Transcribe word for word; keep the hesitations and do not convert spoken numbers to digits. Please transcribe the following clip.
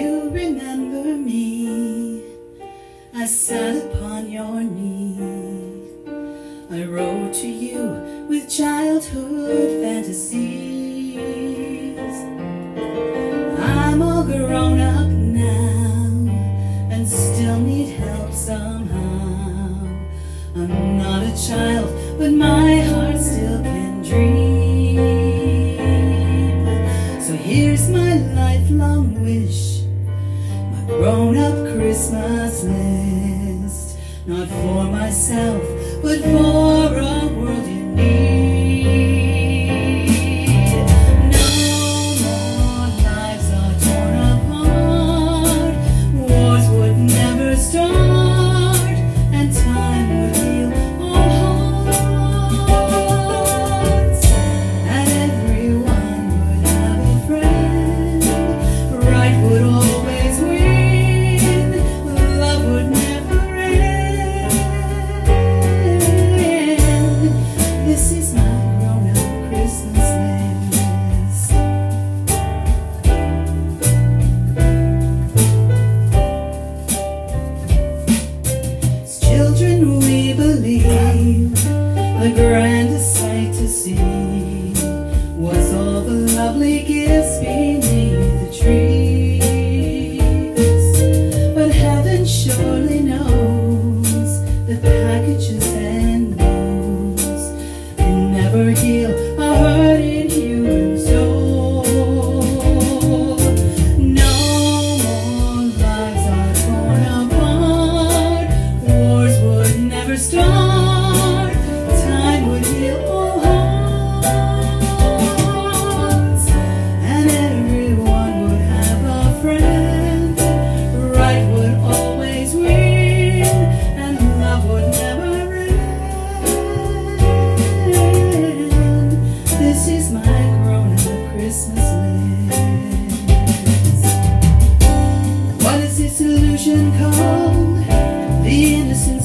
you remember me? I sat upon your knee. I wrote to you with childhood fantasies. I'm all grown up now and still need help somehow. I'm not a child, but my heart still can dream. So here's my lifelong wish, my grown-up Christmas list. Not for myself, but for a world in need. No more lives are torn apart. Wars would never start, and time would heal all hearts. And everyone would have a friend. Right would always win. Love would never end. This is my grown-up Christmas list. As children we believe the grandest sight to see was all the lovely gifts beneath the trees. But heaven surely knows the packages and woes can never heal a hurting human soul. No more lives are torn apart. Wars would never start. Time would heal all hearts, and everyone would have a friend. Right would always win, and love would never end. This is my grown-up Christmas list. What is this illusion called? The innocence